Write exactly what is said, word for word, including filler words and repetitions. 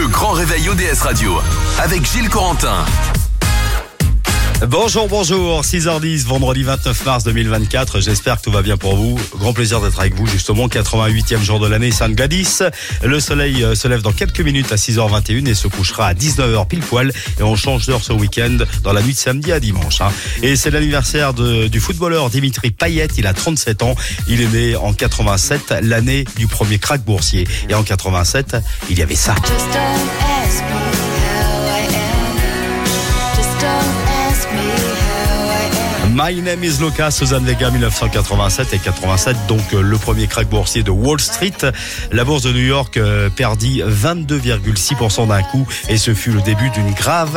Le grand réveil O D S Radio avec Gilles Corentin. Bonjour, bonjour, six heures dix, vendredi vingt-neuf mars deux mille vingt-quatre, j'espère que tout va bien pour vous. Grand plaisir d'être avec vous, justement, quatre-vingt-huitième jour de l'année, San Gadis. Le soleil se lève dans quelques minutes à six heures vingt et une et se couchera à dix-neuf heures pile poil. Et on change d'heure ce week-end, dans la nuit de samedi à dimanche. Hein. Et c'est l'anniversaire de, du footballeur Dimitri Payet, il a trente-sept ans. Il est né en quatre-vingt-sept, l'année du premier krach boursier. Et en quatre-vingt-sept, il y avait ça. My Name is Luca, Suzanne Vega, dix-neuf cent quatre-vingt-sept et quatre-vingt-sept, donc euh, le premier krach boursier de Wall Street. La bourse de New York euh, perdit vingt-deux virgule six pour cent d'un coup et ce fut le début d'une grave